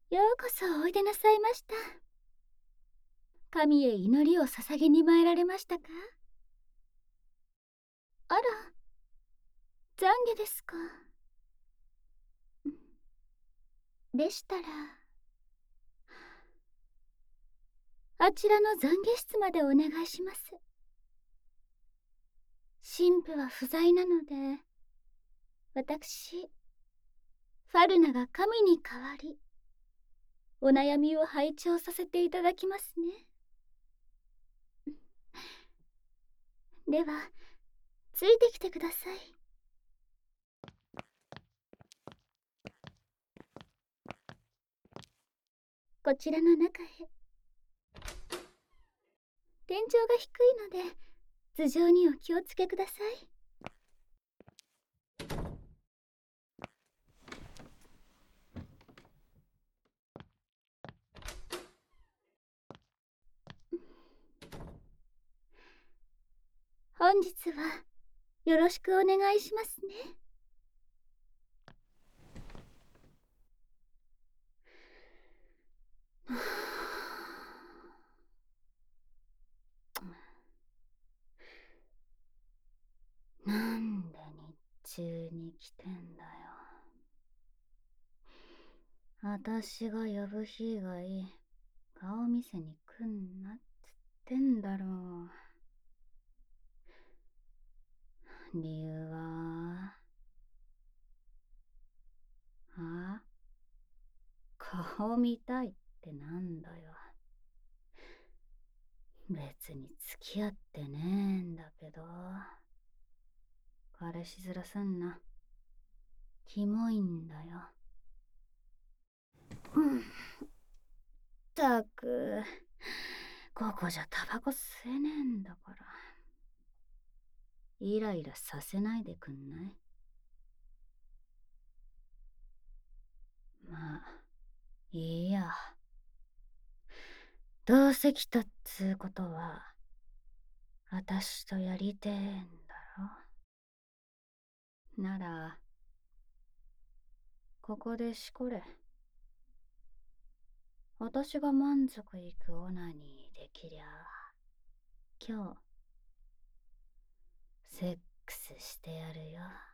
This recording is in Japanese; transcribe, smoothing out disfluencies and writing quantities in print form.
ようこそおいでなさいました。神へ祈りを捧げに参られましたか？あら、懺悔ですか。でしたら、あちらの懺悔室までお願いします。神父は不在なので、私、ファルナが神に代わり、お悩みを拝聴させていただきますね。では、ついてきてください。こちらの中へ。天井が低いので、頭上にお気をつけください。本日はよろしくお願いしますね。なんで日中に来てんだよ。私が呼ぶ日以外顔見せに来んなっつってんだろう。理由はあ、顔見たいってなんだよ。別に付き合ってねえんだけど。彼氏面すんな。キモいんだよ。ったく、ここじゃタバコ吸えねえんだから。イライラさせないでくんない？まあ、いいや。どうせ来たっつうことは、私とやりてえんだろ？なら、ここでしこれ。私が満足いくオナニーできりゃ、今日、セックスしてやるよ。